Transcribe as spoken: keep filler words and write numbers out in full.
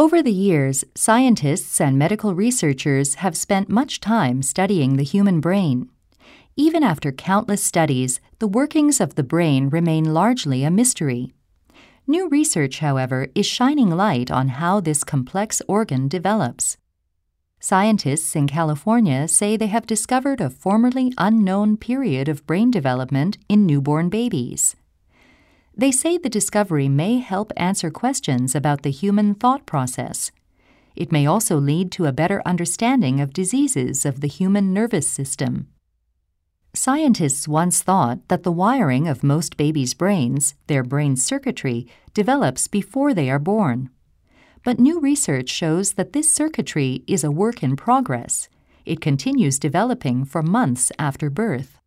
Over the years, scientists and medical researchers have spent much time studying the human brain. Even after countless studies, the workings of the brain remain largely a mystery. New research, however, is shining light on how this complex organ develops. Scientists in California say they have discovered a formerly unknown period of brain development in newborn babies. They say the discovery may help answer questions about the human thought process. It may also lead to a better understanding of diseases of the human nervous system. Scientists once thought that the wiring of most babies' brains, their brain circuitry, develops before they are born. But new research shows that this circuitry is a work in progress. It continues developing for months after birth.